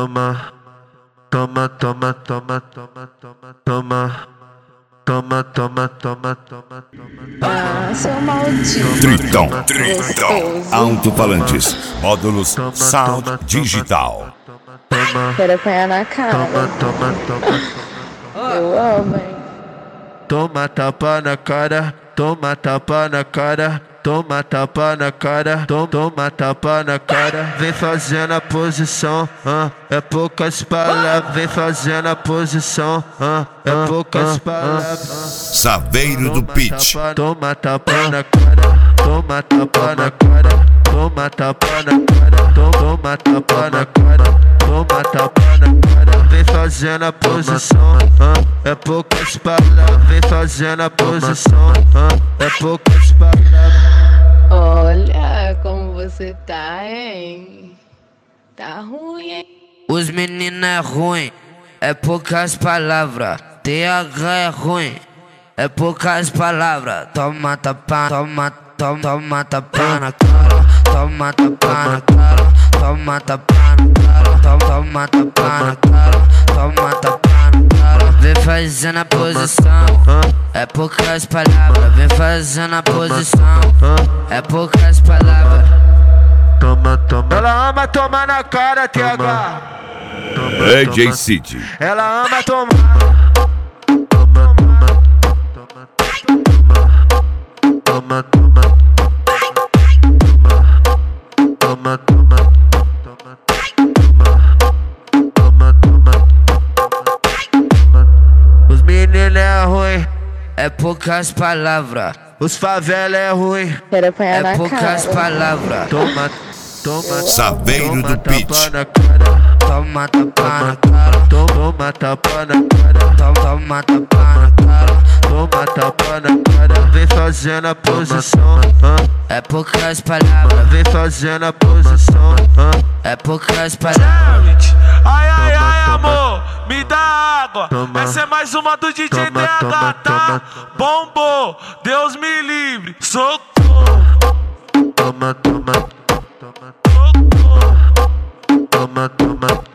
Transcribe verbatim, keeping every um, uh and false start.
toma, toma, toma, toma, toma, toma, toma, toma, toma, toma, toma, toma. Ah, seu maldito. Tritão, Tritão. Alto-falantes, módulos Sound Digital. Quero apanhar na cara. Toma, toma, toma. Eu amo, hein? Toma tapa na cara, toma tapa na cara, toma tapa na cara, toma, toma tapa na cara. Vem fazendo a posição, ah, é poucas palavras. Vem fazendo a posição, ah, é poucas palavras. Saveiro do Pitch. Toma tapa na cara, toma tapa na cara, toma tapa na cara, toma tapa na cara, toma tapa na cara. Vem fazendo a posição, ah, é poucas palavras. Vem fazendo a posição, ah, é poucas palavras. Olha como você tá, hein? Tá ruim, hein? Os meninos é ruim, é poucas palavras. T H é ruim, é poucas palavras. Toma tapa, toma, toma, toma tapa na cara, toma tapa na cara, toma tapa na cara, toma, toma tapa na cara, toma tapa na cara. Vem fazendo a posição, é poucas palavras. Vem fazendo a posição, é poucas palavras. Toma, toma. Ela ama tomar na cara, T H. D J City. Ela ama tomar. Toma, toma, toma, toma, toma, toma, toma, toma, toma. Os meninos é ruim, É poucas palavras. os favela é ruim, Quero apanhar É na poucas cara. palavras. toma, toma, Saveiro do Pitch. tapa na cara, Toma tapa na cara, toma tapa na cara, toma, toma tapa na cara. toma tapa na cara. Vem fazendo a posição, ah, É poucas palavras. vem fazendo a posição, ah, É poucas palavras. Ai, ai, Toma, ai, toma. amor, me dá água. Toma. Essa é mais uma do D J Toma, D H, toma, tá? toma, Bombou, Deus me livre, socorro, toma, toma, toma, socorro. toma, toma.